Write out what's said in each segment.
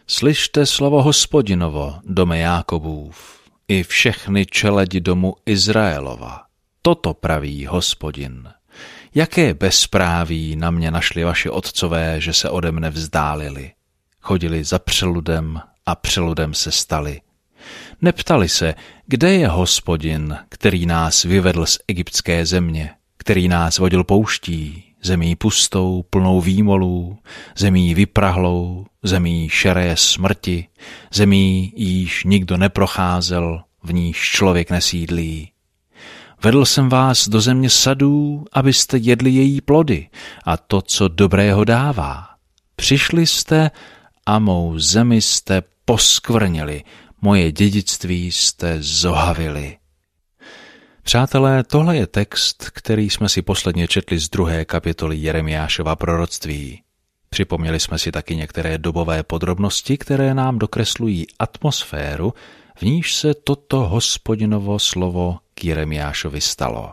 Slyšte slovo Hospodinovo, dome Jákobův, i všechny čeledi domu Izraelova. Toto praví Hospodin. Jaké bezpráví na mě našli vaši otcové, že se ode mne vzdálili. Chodili za přeludem a přeludem se stali. Neptali se, kde je Hospodin, který nás vyvedl z egyptské země, který nás vodil pouští, zemí pustou, plnou výmolů, zemí vyprahlou, zemí šeré smrti, zemí, jíž nikdo neprocházel, v níž člověk nesídlí. Vedl jsem vás do země sadů, abyste jedli její plody a to, co dobrého dává. Přišli jste a mou zemi jste poskvrnili, moje dědictví jste zohavili. Přátelé, tohle je text, který jsme si posledně četli z 2. kapitoly Jeremiášova proroctví. Připomněli jsme si taky některé dobové podrobnosti, které nám dokreslují atmosféru, v níž se toto Hospodinovo slovo k Jeremiášovi stalo.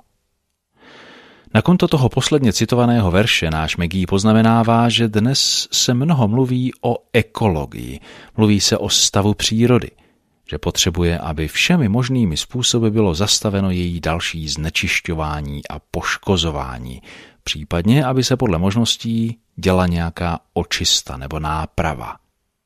Na konto toho posledně citovaného verše náš Megí poznamenává, že dnes se mnoho mluví o ekologii, mluví se o stavu přírody, že potřebuje, aby všemi možnými způsoby bylo zastaveno její další znečišťování a poškozování, případně, aby se podle možností děla nějaká očista nebo náprava.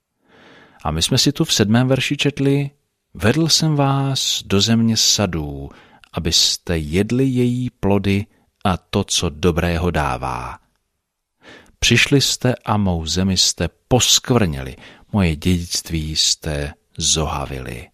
A my jsme si tu v 7. verši četli: Vedl jsem vás do země sadů, abyste jedli její plody a to, co dobrého dává. Přišli jste a mou zemi jste poskvrnili, moje dědictví jste zohavili.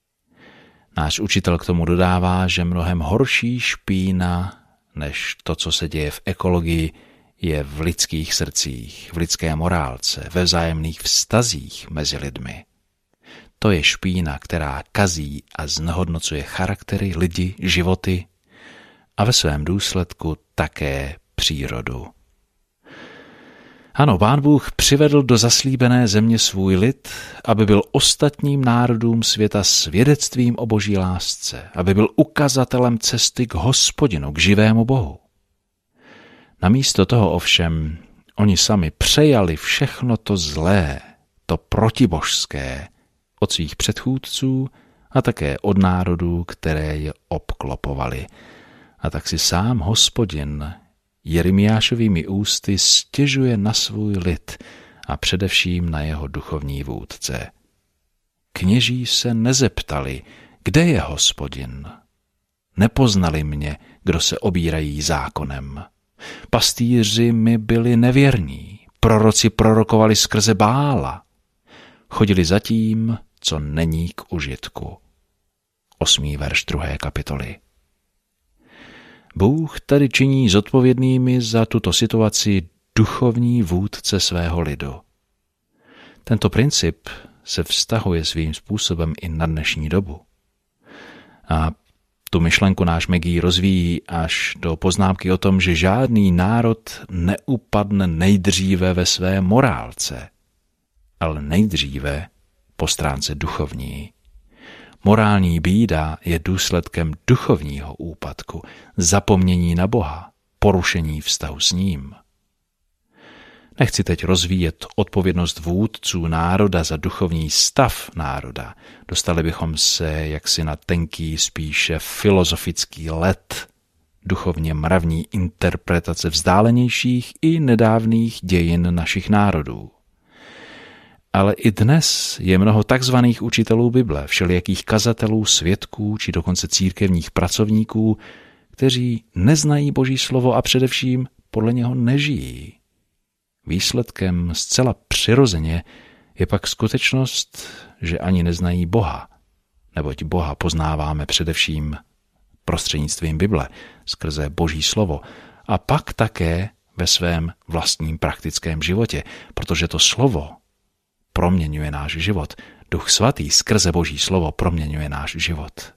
Náš učitel k tomu dodává, že mnohem horší špína než to, co se děje v ekologii, je v lidských srdcích, v lidské morálce, ve vzájemných vztazích mezi lidmi. To je špína, která kazí a znehodnocuje charaktery, lidi, životy a ve svém důsledku také přírodu. Ano, Pán Bůh přivedl do zaslíbené země svůj lid, aby byl ostatním národům světa svědectvím o Boží lásce, aby byl ukazatelem cesty k Hospodinu, k živému Bohu. Namísto toho ovšem oni sami přejali všechno to zlé, to protibožské od svých předchůdců a také od národů, které je obklopovali. A tak si sám Hospodin Jeremiášovými ústy stěžuje na svůj lid a především na jeho duchovní vůdce. Kněží se nezeptali, kde je Hospodin. Nepoznali mě, kdo se obírají zákonem. Pastýři mi byli nevěrní, proroci prorokovali skrze Bála. Chodili za tím, co není k užitku. 8. verš 2. kapitoly. Bůh tady činí zodpovědnými za tuto situaci duchovní vůdce svého lidu. Tento princip se vztahuje svým způsobem i na dnešní dobu. A tu myšlenku náš Megí rozvíjí až do poznámky o tom, že žádný národ neupadne nejdříve ve své morálce, ale nejdříve po stránce duchovní. Morální bída je důsledkem duchovního úpadku, zapomnění na Boha, porušení vztahu s ním. Nechci teď rozvíjet odpovědnost vůdců národa za duchovní stav národa. Dostali bychom se jaksi na tenký, spíše filozofický led, duchovně mravní interpretace vzdálenějších i nedávných dějin našich národů. Ale i dnes je mnoho takzvaných učitelů Bible, všelijakých kazatelů, svědků či dokonce církevních pracovníků, kteří neznají Boží slovo a především podle něho nežijí. Výsledkem zcela přirozeně je pak skutečnost, že ani neznají Boha, neboť Boha poznáváme především prostřednictvím Bible, skrze Boží slovo, a pak také ve svém vlastním praktickém životě, protože to slovo proměňuje náš život. Duch svatý skrze Boží slovo proměňuje náš život.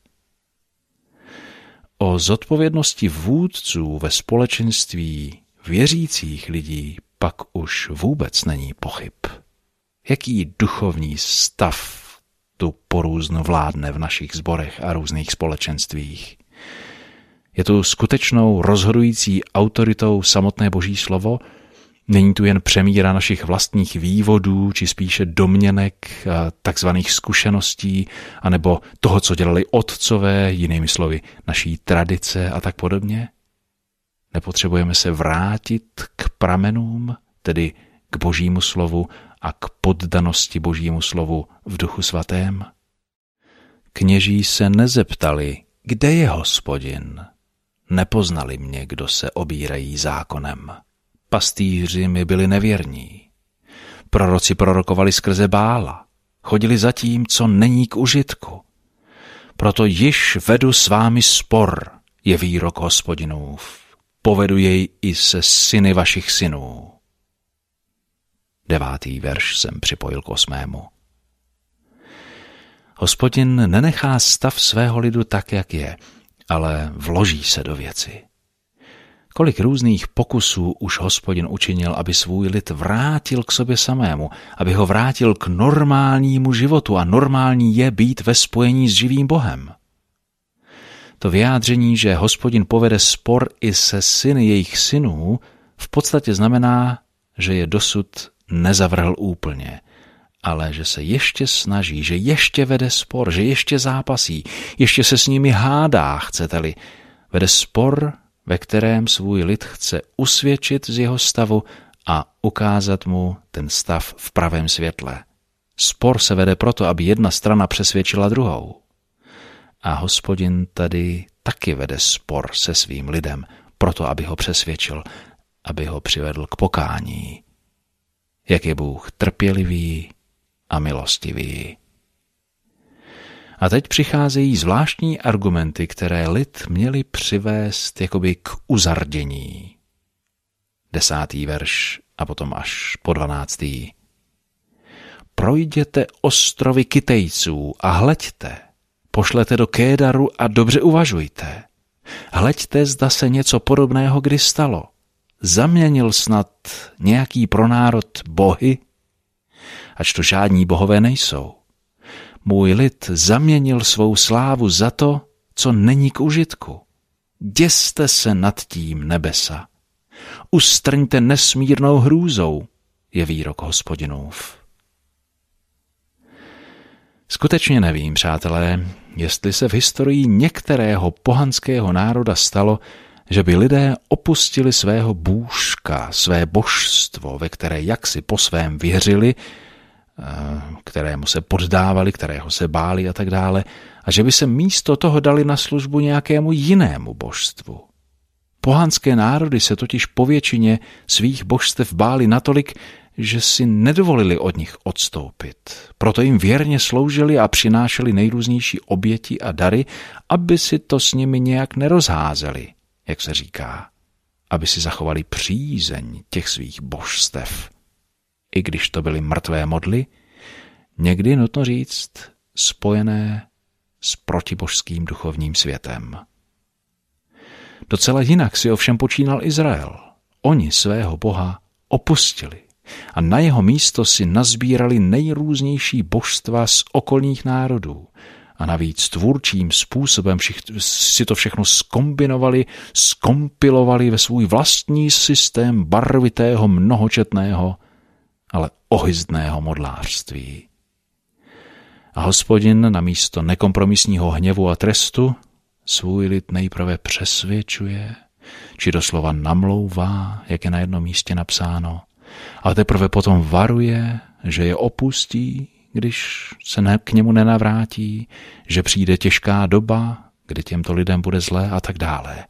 O zodpovědnosti vůdců ve společenství věřících lidí pak už vůbec není pochyb. Jaký duchovní stav tu porůzno vládne v našich sborech a různých společenstvích? Je tu skutečnou rozhodující autoritou samotné Boží slovo, Není tu jen přemíra našich vlastních vývodů, či spíše domněnek, takzvaných zkušeností, anebo toho, co dělali otcové, jinými slovy, naší tradice a tak podobně? Nepotřebujeme se vrátit k pramenům, tedy k Božímu slovu a k poddanosti Božímu slovu v Duchu svatém? Kněží se nezeptali, kde je Hospodin. Nepoznali mě, kdo se obírají zákonem. Pastýři mi byli nevěrní. Proroci prorokovali skrze Bála. Chodili za tím, co není k užitku. Proto již vedu s vámi spor, je výrok Hospodinův. Povedu jej i se syny vašich synů. 9. verš jsem připojil k 8. Hospodin nenechá stav svého lidu tak, jak je, ale vloží se do věci. Kolik různých pokusů už Hospodin učinil, aby svůj lid vrátil k sobě samému, aby ho vrátil k normálnímu životu, a normální je být ve spojení s živým Bohem. To vyjádření, že Hospodin povede spor i se syny jejich synů, v podstatě znamená, že je dosud nezavrhl úplně, ale že se ještě snaží, že ještě vede spor, že ještě zápasí, ještě se s nimi hádá, chcete-li. Vede spor, ve kterém svůj lid chce usvědčit z jeho stavu a ukázat mu ten stav v pravém světle. Spor se vede proto, aby jedna strana přesvědčila druhou. A Hospodin tady taky vede spor se svým lidem, proto aby ho přesvědčil, aby ho přivedl k pokání. Jak je Bůh trpělivý a milostivý. A teď přicházejí zvláštní argumenty, které lid měli přivést jakoby k uzardění. 10. verš a potom až po 12. Projděte ostrovy Kytejců a hleďte, pošlete do Kédaru a dobře uvažujte. Hleďte, zda se něco podobného kdy stalo. Zaměnil snad nějaký pro národ bohy? Ač to žádní bohové nejsou. Můj lid zaměnil svou slávu za to, co není k užitku. Děste se nad tím, nebesa. Ustrňte nesmírnou hrůzou, je výrok Hospodinův. Skutečně nevím, přátelé, jestli se v historii některého pohanského národa stalo, že by lidé opustili svého bůžka, své božstvo, ve které jaksi po svém věřili, kterému se poddávali, kterého se báli a tak dále, a že by se místo toho dali na službu nějakému jinému božstvu. Pohanské národy se totiž po většině svých božstev báli natolik, že si nedovolili od nich odstoupit. Proto jim věrně sloužili a přinášeli nejrůznější oběti a dary, aby si to s nimi nějak nerozházeli, jak se říká, aby si zachovali přízeň těch svých božstev. I když to byly mrtvé modly, někdy nutno říct spojené s protibožským duchovním světem. Docela jinak si ovšem počínal Izrael. Oni svého Boha opustili a na jeho místo si nazbírali nejrůznější božstva z okolních národů a navíc tvůrčím způsobem si to všechno zkombinovali, skompilovali ve svůj vlastní systém barvitého, mnohočetného, ale ohyzdného modlářství. A Hospodin namísto nekompromisního hněvu a trestu svůj lid nejprve přesvědčuje, či doslova namlouvá, jak je na jednom místě napsáno, a teprve potom varuje, že je opustí, když se k němu nenavrátí, že přijde těžká doba, kdy těmto lidem bude zlé a tak dále.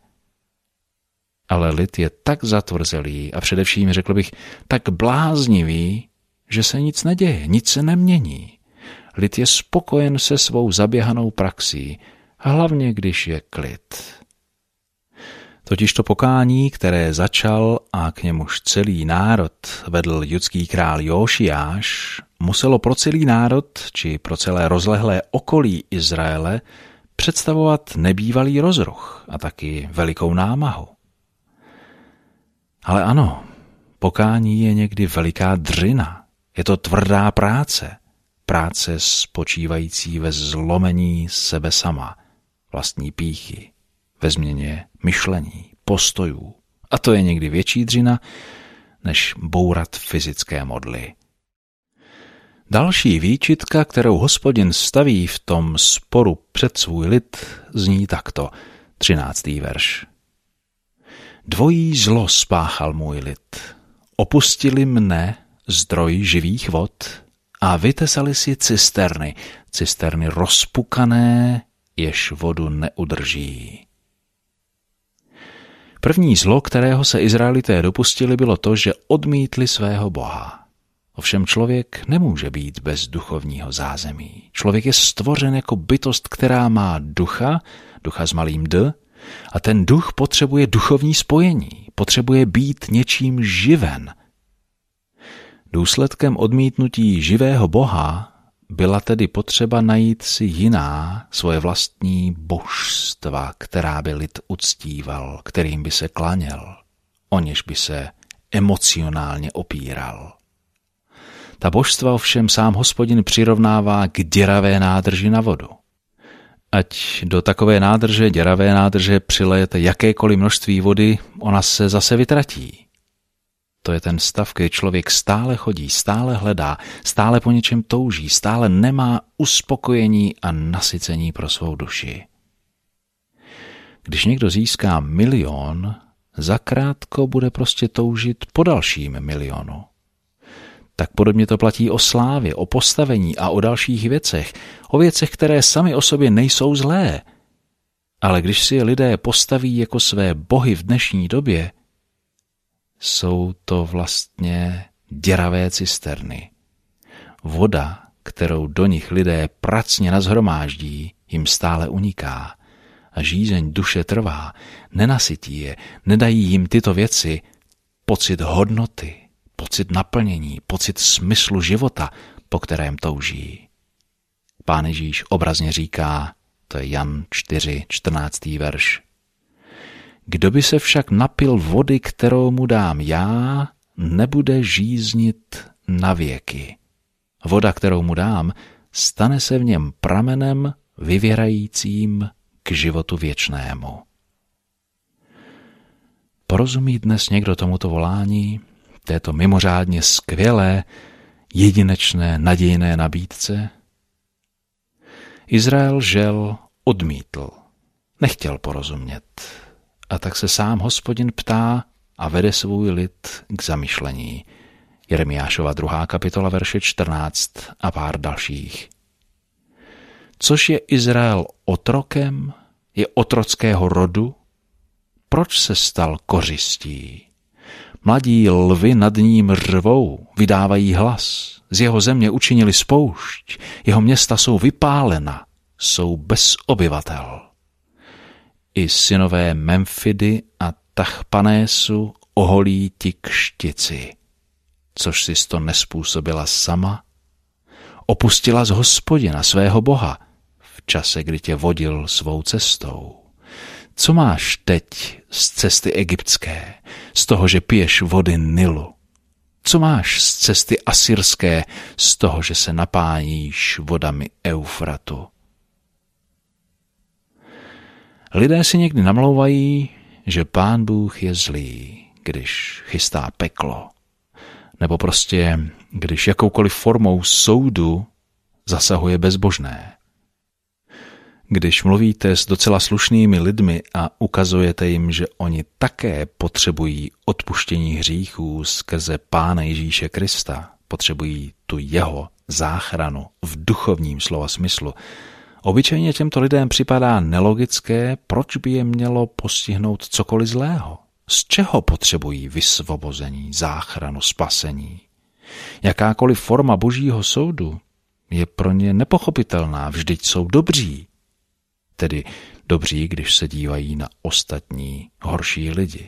Ale lid je tak zatvrzelý a především, řekl bych, tak bláznivý, že se nic neděje, nic se nemění. Lid je spokojen se svou zaběhanou praxí, hlavně když je klid. Totiž to pokání, které začal a k němuž celý národ vedl judský král Jóšiáš, muselo pro celý národ, či pro celé rozlehlé okolí Izraele představovat nebývalý rozruch a taky velikou námahu. Ale ano, pokání je někdy veliká dřina. Je to tvrdá práce. Práce spočívající ve zlomení sebe sama, vlastní pýchy, ve změně myšlení, postojů. A to je někdy větší dřina, než bourat fyzické modly. Další výčitka, kterou Hospodin staví v tom sporu před svůj lid, zní takto, 13. verš. Dvojí zlo spáchal můj lid. Opustili mne, zdroj živých vod, a vytesali si cisterny rozpukané, jež vodu neudrží. První zlo, kterého se Izraelité dopustili, bylo to, že odmítli svého Boha. Ovšem člověk nemůže být bez duchovního zázemí. Člověk je stvořen jako bytost, která má ducha s malým d, a ten duch potřebuje duchovní spojení, potřebuje být něčím živen. Důsledkem odmítnutí živého Boha byla tedy potřeba najít si jiná, svoje vlastní božstva, která by lid uctíval, kterým by se klaněl, o něž by se emocionálně opíral. Ta božstva ovšem sám Hospodin přirovnává k děravé nádrži na vodu. Ať do takové děravé nádrže přilejete jakékoliv množství vody, ona se zase vytratí. To je ten stav, kdy člověk stále chodí, stále hledá, stále po něčem touží, stále nemá uspokojení a nasycení pro svou duši. Když někdo získá 1 milion, zakrátko bude prostě toužit po dalším 1 milionu. Tak podobně to platí o slávě, o postavení a o dalších věcech, o věcech, které sami o sobě nejsou zlé. Ale když si je lidé postaví jako své bohy v dnešní době, jsou to vlastně děravé cisterny. Voda, kterou do nich lidé pracně nashromáždí, jim stále uniká a žízeň duše trvá, nenasytí je, nedají jim tyto věci pocit hodnoty, pocit naplnění, pocit smyslu života, po kterém touží. Pán Ježíš obrazně říká, to je Jan 4, 14. verš. Kdo by se však napil vody, kterou mu dám já, nebude žíznit na věky. Voda, kterou mu dám, stane se v něm pramenem vyvěrajícím k životu věčnému. Porozumí dnes někdo tomuto volání, této mimořádně skvělé, jedinečné, nadějné nabídce? Izrael žel odmítl, nechtěl porozumět. A tak se sám Hospodin ptá a vede svůj lid k zamyšlení. Jeremiášova 2. kapitola verše 14 a pár dalších. Což je Izrael otrokem? Je otrockého rodu? Proč se stal kořistí? Mladí lvy nad ním řvou, vydávají hlas. Z jeho země učinili spoušť, jeho města jsou vypálena, jsou bez obyvatel. I synové Memfidy a Tachpanésu oholí ti kštici, což si to nespůsobila sama. Opustila z Hospodina svého Boha v čase, kdy tě vodil svou cestou. Co máš teď z cesty egyptské, z toho, že piješ vody Nilu? Co máš z cesty asyrské, z toho, že se napájíš vodami Eufratu? Lidé si někdy namlouvají, že Pán Bůh je zlý, když chystá peklo, nebo prostě, když jakoukoliv formou soudu zasahuje bezbožné. Když mluvíte s docela slušnými lidmi a ukazujete jim, že oni také potřebují odpuštění hříchů skrze Pána Ježíše Krista, potřebují tu jeho záchranu v duchovním slova smyslu, obyčejně těmto lidem připadá nelogické, proč by je mělo postihnout cokoliv zlého. Z čeho potřebují vysvobození, záchranu, spasení? Jakákoliv forma božího soudu je pro ně nepochopitelná, vždyť jsou dobří. Tedy dobří, když se dívají na ostatní horší lidi.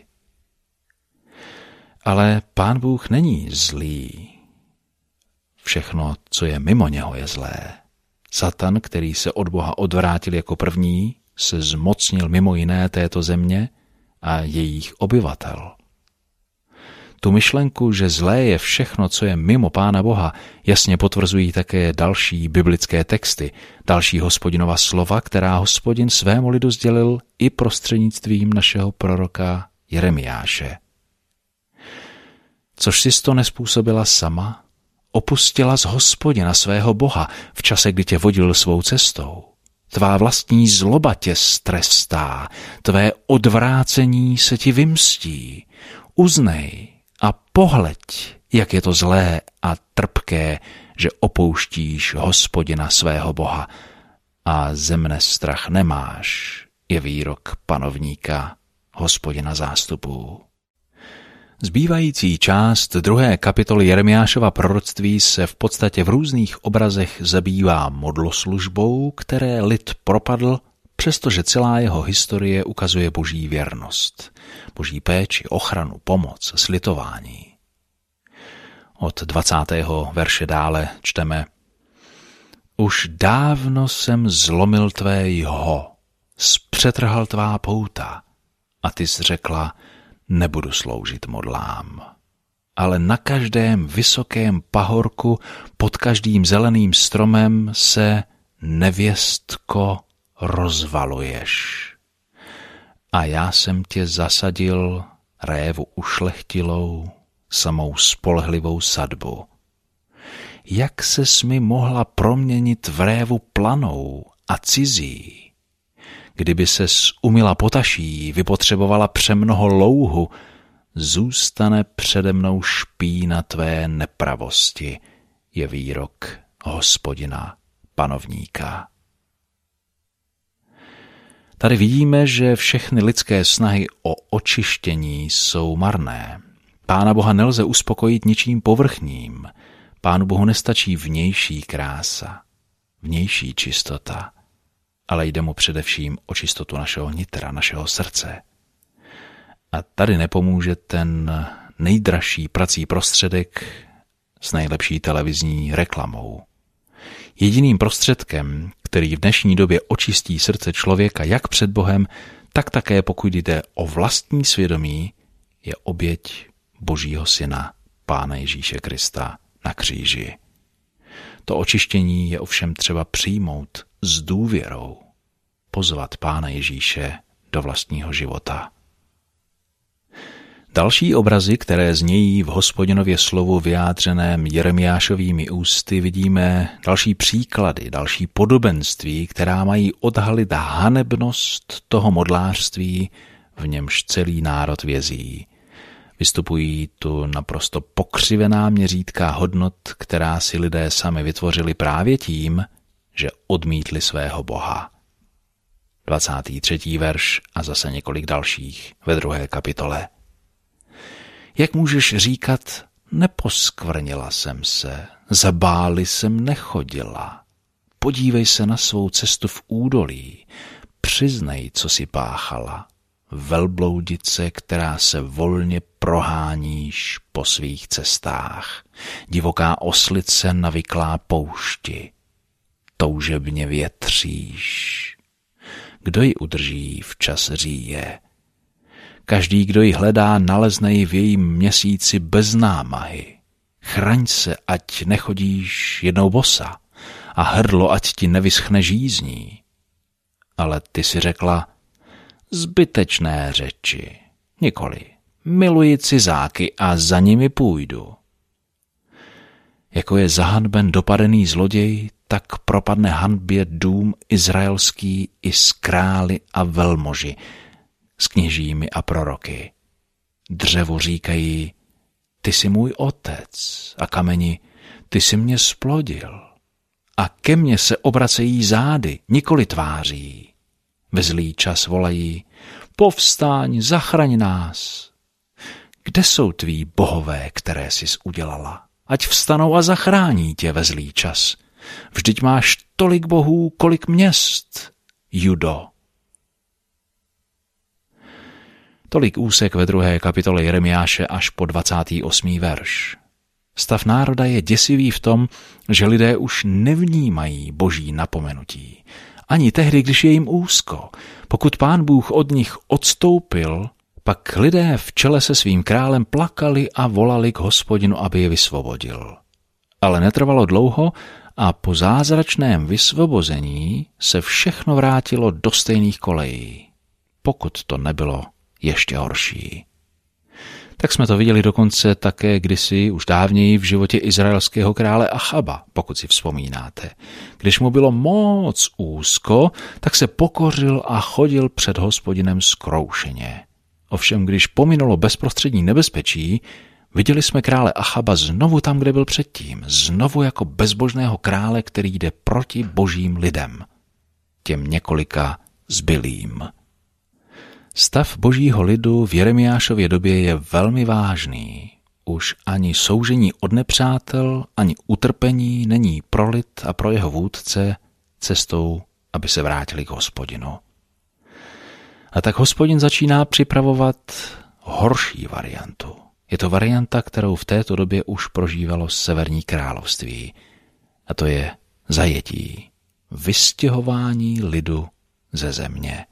Ale Pán Bůh není zlý. Všechno, co je mimo něho, je zlé. Satan, který se od Boha odvrátil jako první, se zmocnil mimo jiné této země a jejich obyvatel. Tu myšlenku, že zlé je všechno, co je mimo Pána Boha, jasně potvrzují také další biblické texty, další Hospodinova slova, která Hospodin svému lidu sdělil i prostřednictvím našeho proroka Jeremiáše. Což jsi to nespůsobila sama? Opustila z Hospodina svého Boha v čase, kdy tě vodil svou cestou. Tvá vlastní zloba tě strestá, tvé odvrácení se ti vymstí. Uznej a pohleď, jak je to zlé a trpké, že opouštíš Hospodina svého Boha a ze mne strach nemáš, je výrok panovníka, Hospodina zástupů. Zbývající část 2. kapitoly Jeremiášova proroctví se v podstatě v různých obrazech zabývá modloslužbou, které lid propadl, přestože celá jeho historie ukazuje boží věrnost, boží péči, ochranu, pomoc, slitování. Od 20. verše dále čteme: Už dávno jsem zlomil tvé jho, zpřetrhal tvá pouta, a ty jsi řekla: nebudu sloužit modlám. Ale na každém vysokém pahorku, pod každým zeleným stromem se, nevěstko, rozvaluješ. A já jsem tě zasadil, révu ušlechtilou, samou spolehlivou sadbu. Jak ses mi mohla proměnit v révu planou a cizí? Kdyby ses umyla potaší, vypotřebovala přemnoho louhu, zůstane přede mnou špína tvé nepravosti, je výrok Hospodina, panovníka. Tady vidíme, že všechny lidské snahy o očištění jsou marné. Pána Boha nelze uspokojit ničím povrchním. Pánu Bohu nestačí vnější krása, vnější čistota, ale jde mu především o čistotu našeho nitra, našeho srdce. A tady nepomůže ten nejdražší prací prostředek s nejlepší televizní reklamou. Jediným prostředkem, který v dnešní době očistí srdce člověka jak před Bohem, tak také pokud jde o vlastní svědomí, je oběť Božího Syna, Pána Ježíše Krista na kříži. To očištění je ovšem třeba přijmout s důvěrou, pozvat Pána Ježíše do vlastního života. Další obrazy, které znějí v Hospodinově slovu vyjádřeném Jeremiášovými ústy, vidíme další příklady, další podobenství, která mají odhalit hanebnost toho modlářství, v němž celý národ vězí. Vystupují tu naprosto pokřivená měřítka hodnot, která si lidé sami vytvořili právě tím, že odmítli svého Boha. 23. verš a zase několik dalších ve 2. kapitole. Jak můžeš říkat, neposkvrnila jsem se, za Bály jsem nechodila. Podívej se na svou cestu v údolí, přiznej, co si páchala. Velbloudice, která se volně proháníš po svých cestách. Divoká oslice navyklá poušti. Toužebně větříš. Kdo ji udrží v čas říje? Každý, kdo ji hledá, nalezne ji v jejím měsíci bez námahy. Chraň se, ať nechodíš jednou bosa a hrdlo, ať ti nevyschne žízní. Ale ty si řekla, zbytečné řeči, nikoli, miluji cizáky a za nimi půjdu. Jako je zahanben dopadený zloděj, tak propadne hanbě dům izraelský i s králi a velmoži, s kněžími a proroky. Dřevu říkají, ty jsi můj otec, a kameni, ty jsi mě splodil. A ke mně se obracejí zády, nikoli tváří. Ve zlý čas volají, povstaň, zachraň nás. Kde jsou tví bohové, které jsi udělala? Ať vstanou a zachrání tě ve zlý čas. Vždyť máš tolik bohů, kolik měst, Judo. Tolik úsek ve 2. kapitole Jeremiáše až po 28. verš. Stav národa je děsivý v tom, že lidé už nevnímají boží napomenutí. Ani tehdy, když je jim úzko. Pokud Pán Bůh od nich odstoupil, pak lidé v čele se svým králem plakali a volali k Hospodinu, aby je vysvobodil. Ale netrvalo dlouho a po zázračném vysvobození se všechno vrátilo do stejných kolejí, pokud to nebylo ještě horší. Tak jsme to viděli dokonce také kdysi už dávněji v životě izraelského krále Achaba, pokud si vzpomínáte. Když mu bylo moc úzko, tak se pokořil a chodil před Hospodinem zkroušeně. Ovšem, když pominulo bezprostřední nebezpečí, viděli jsme krále Achaba znovu tam, kde byl předtím, znovu jako bezbožného krále, který jde proti božím lidem, těm několika zbylým. Stav božího lidu v Jeremiášově době je velmi vážný. Už ani soužení od nepřátel, ani utrpení není pro lid a pro jeho vůdce cestou, aby se vrátili k Hospodinu. A tak Hospodin začíná připravovat horší variantu. Je to varianta, kterou v této době už prožívalo Severní království. A to je zajetí, vystěhování lidu ze země.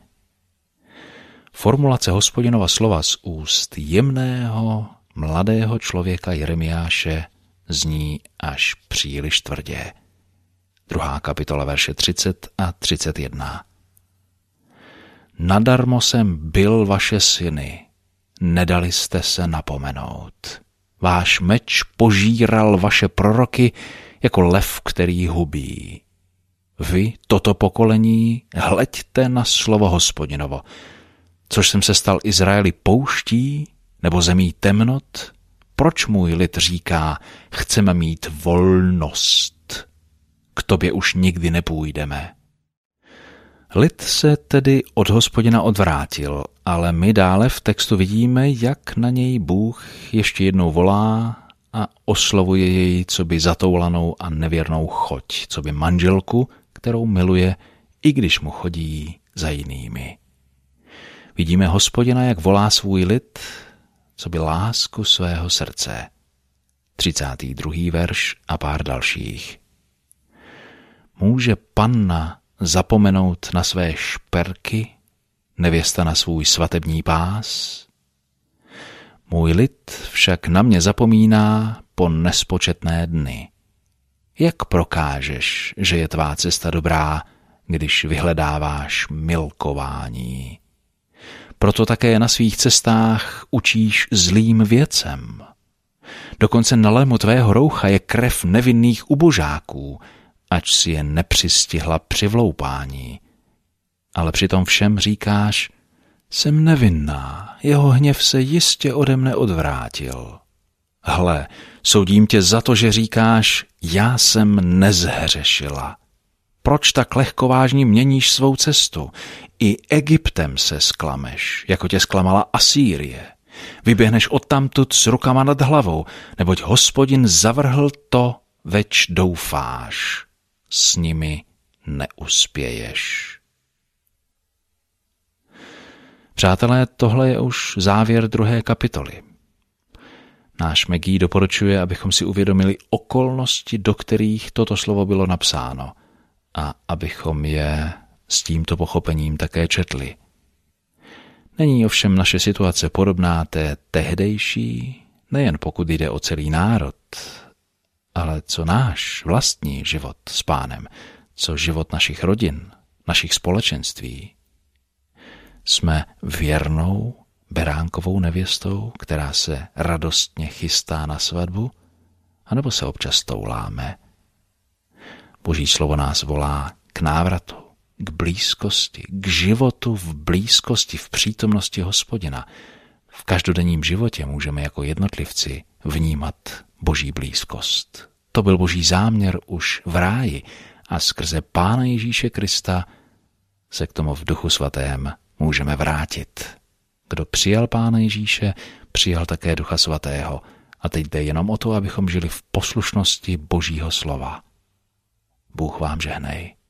Formulace Hospodinova slova z úst jemného, mladého člověka Jeremiáše zní až příliš tvrdě. 2. kapitola verše 30 a 31. Nadarmo jsem bil vaše syny, nedali jste se napomenout. Váš meč požíral vaše proroky jako lev, který hubí. Vy, toto pokolení, hleďte na slovo Hospodinovo. Což jsem se stal Izraeli pouští nebo zemí temnot? Proč můj lid říká, chceme mít volnost? K tobě už nikdy nepůjdeme. Lid se tedy od Hospodina odvrátil, ale my dále v textu vidíme, jak na něj Bůh ještě jednou volá a oslovuje jej coby zatoulanou a nevěrnou choť, coby manželku, kterou miluje, i když mu chodí za jinými. Vidíme Hospodina, jak volá svůj lid, coby lásku svého srdce. 32. verš a pár dalších. Může panna zapomenout na své šperky, nevěsta na svůj svatební pás? Můj lid však na mě zapomíná po nespočetné dny. Jak prokážeš, že je tvá cesta dobrá, když vyhledáváš milkování? Proto také na svých cestách učíš zlým věcem. Dokonce na lemu tvého roucha je krev nevinných ubožáků, ač si je nepřistihla při vloupání. Ale přitom všem říkáš, jsem nevinná, jeho hněv se jistě ode mne odvrátil. Hle, soudím tě za to, že říkáš, já jsem nezhřešila. Proč tak lehkovážně měníš svou cestu? I Egyptem se sklameš, jako tě zklamala Asýrie. Vyběhneš odtamtud s rukama nad hlavou, neboť Hospodin zavrhl to, več doufáš. S nimi neuspěješ. Přátelé, tohle je už závěr 2. kapitoly. Náš Maggie doporučuje, abychom si uvědomili okolnosti, do kterých toto slovo bylo napsáno, a abychom je s tímto pochopením také četli. Není ovšem naše situace podobná té tehdejší, nejen pokud jde o celý národ, ale co náš vlastní život s Pánem, co život našich rodin, našich společenství. Jsme věrnou beránkovou nevěstou, která se radostně chystá na svatbu, anebo se občas touláme? Boží slovo nás volá k návratu, k blízkosti, k životu v blízkosti, v přítomnosti Hospodina. V každodenním životě můžeme jako jednotlivci vnímat Boží blízkost. To byl Boží záměr už v ráji a skrze Pána Ježíše Krista se k tomu v Duchu Svatém můžeme vrátit. Kdo přijal Pána Ježíše, přijal také Ducha Svatého. A teď jde jenom o to, abychom žili v poslušnosti Božího slova. Bůh vám žehnej.